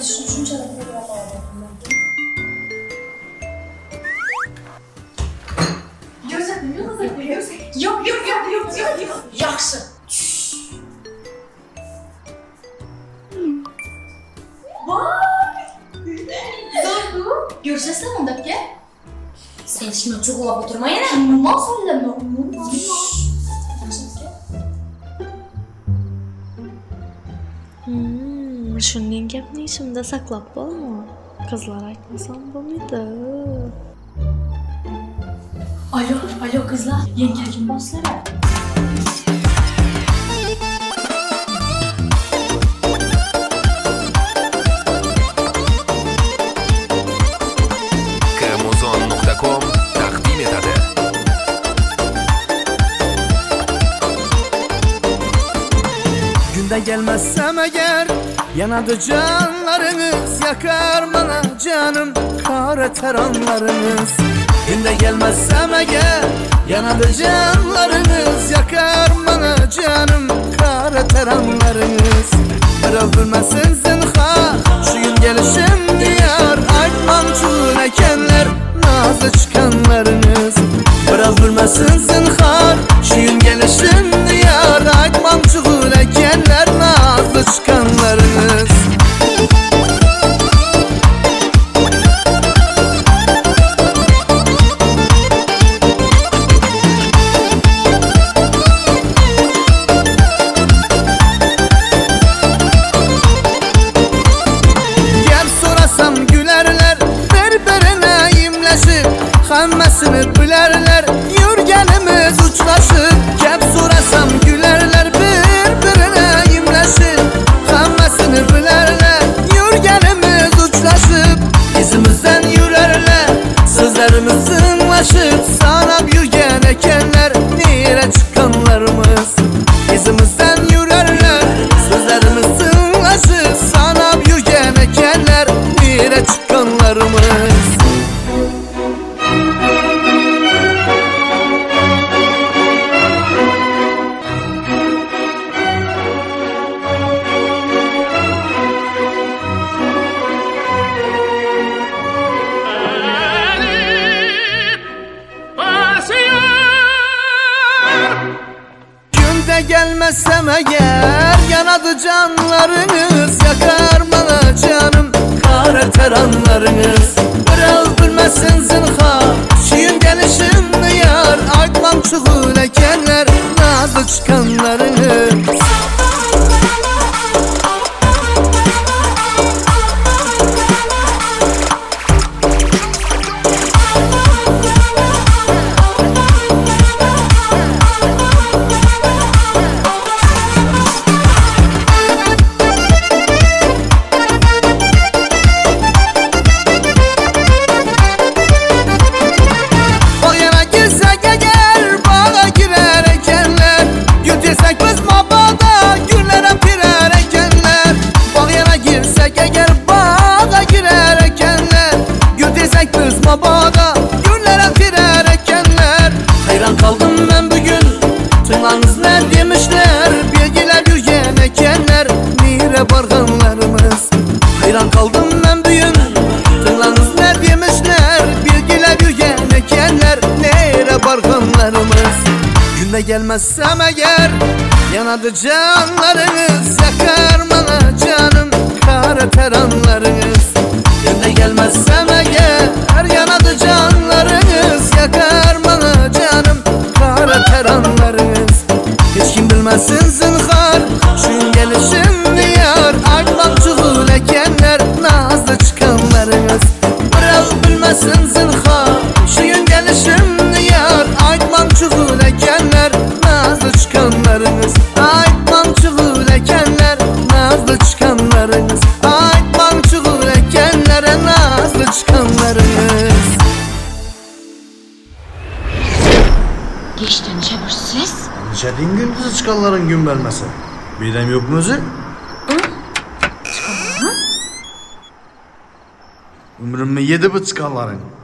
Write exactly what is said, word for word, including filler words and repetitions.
Üçüncü adamı da bağladım. Gözükmüyor, gözükmüyor. Yok, yok, yok, yok, yok, yok. Yaxşı. Vay! Zordu. Görüşəsən onda ki? Sen şimdi çok olab oturma yine. Umumdan söyleme, umumdan. Hmm, şunun gapni içimde saklab bo'lma. Qizlar aytmasam bo'lmaydi. Alo, alo kızlar. Yenge kim bosslara? Kremozon nokta com taqdim etadi. Günde gelmezsem eğer yanadı canlarınız, yakar bana canım kara teranlarınız. Günde gelmezsem eğer yanadı canlarınız, yakar bana canım kara teranlarınız. Biraz bilmesin zinhar şu gün gelişim diyar, aytmamcı ekenler nazlı çıkanlarınız. Biraz bilmesin zinhar şu gün gelişim diyar, aytmamcı ekenler nazlı çıkanlarınız. Həmməsini bilərlər, yürgənimiz uçlaşır. Gəb sorasam gülərlər, bir-birinə imləşir. Həmməsini bilərlər, yürgənimiz uçlaşır. İzimizdən yürərlər, sözlərimiz zınlaşır. Sanab yürgən əkənlər, nirə çıxanlarımız. İzimizdən yürərlər, sözlərimiz zınlaşır. Sanab yürgən əkənlər, nirə çıxanlarımız. Gelmezsem eğer yanadı canlarınız, yakar bana canım kara teranlarınız. Biraz bilmesin zinhar şiyin gelişim diyar, aytmam çuğul ekenler nazlı çıkanlarınız. Babaga günlere firar ekenler. Hayran kaldım ben bugün, tırnağınız ne demişler. Bilgiler yürgen ekenler, nire barganlarımız. Hayran kaldım ben bugün, tırnağınız ne demişler. Bilgiler yürgen ekenler, nire barganlarımız. Günde gelmezsem eğer yanadı canlarınız, yakar bana canım kara teranlarınız. Günde gelmezsem eğer yanadı canlarınız, yakar bana canım kara teranlarınız. Hiç kim bilmesin zinhar şu gelişim diyar, aytmam çuğul ekenler nazlı çıkanlarınız. Biraz bilmesin zinhar şu gelişim diyar, aytmam çuğul ekenler nazlı çıkanlarınız. Aytmam çuğul ekenler nazlı çıkanlarınız. Aytmam çuğul ekenlere nazlı çıkanlarınız. Geçten çevirsiz. Neçədin gündüzü çıxanların gün bəlməsi? Birəm yox mu özü? Ömrümü yedi bu çıxanların.